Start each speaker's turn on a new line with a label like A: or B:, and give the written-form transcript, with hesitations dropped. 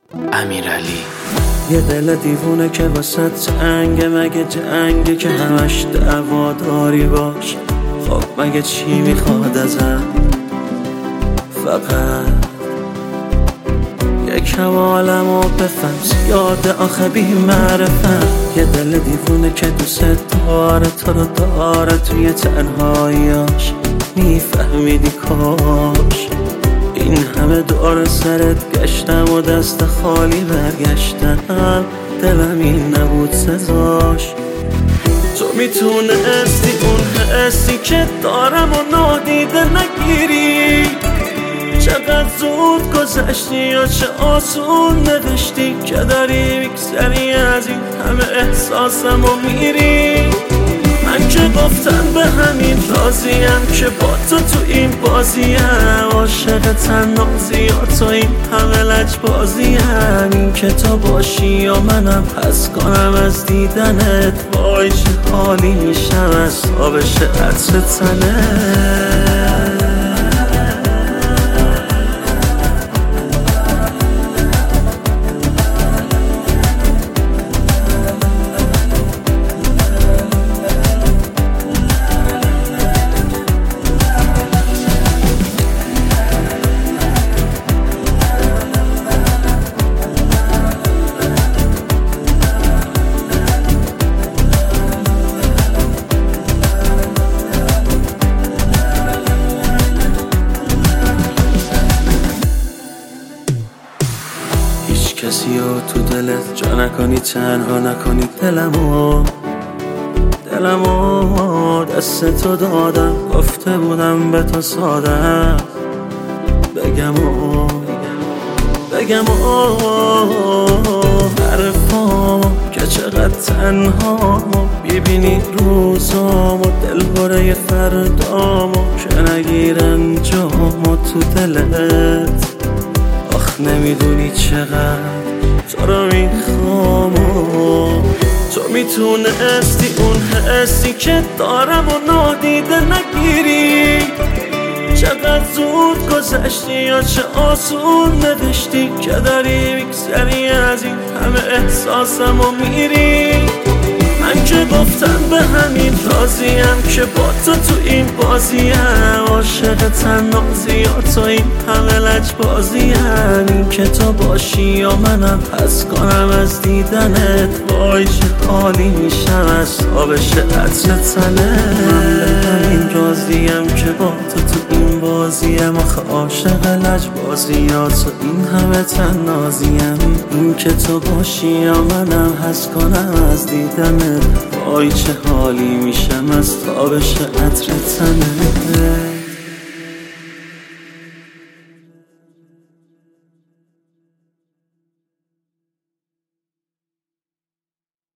A: امیرعلی.
B: یه دل دیوونه که واسه تنگه، مگه جنگه که همش دعوا داری باش؟ خب مگه چی میخواد ازم؟ فقط یکم عالمو بفهم، زیاده آخه بی معرفم. یه دل دیوونه که دوست داره تو رو داره، توی تنهاییاش میفهمیدی کاش. این همه دور سرت گشتم و دست خالی برگشتم، دلم این نبود سزاش. تو میتونستی اون حسی که دارم و نادیده نگیری. چقدر زود گذشتی یا چه آسون نوشتی که داری میگذری از این همه احساسم و میری. من که گفتم به همین راضیم که با تو این بازیم، عاشق تنازی یا تو این همه لجبازیم. این که تو باشی یا منم حس کنم از دیدنت، وای چه حالی میشم از تابش عطر تنت. کسی رو تو دلت جا نکنی، تنها نکنی دلمو دست تو دادم، گفته بودم به تو ساده بگم حرفامو که چقدر تنهامو ببینی روزامو، دل باره فردامو که نگیرن جامو تو دلت. آخ نمیدونی چقدر تو رو میخوام. تو میتونستی اون حسی که دارم و نادیده نگیری. چقدر زود گذشتی یا چه آسون نوشتی که داری میگذری از این همه احساسم و میری. من که گفتم به همین راضیم که با تو این بازیم، عاشق تنازی یا تو این همه لجبازیم. این که تو باشی یا منم حس کنم از دیدنت، وای چه حالی میشم از تابش عطر تنت. من به همین راضیم که با تو این بازیم، آخه عاشق لجبازی یا تو این همه تنازیم. این که تو باشی یا منم حس کنم از دیدنت، وای چه حالی میشم از تابش عطر تنت.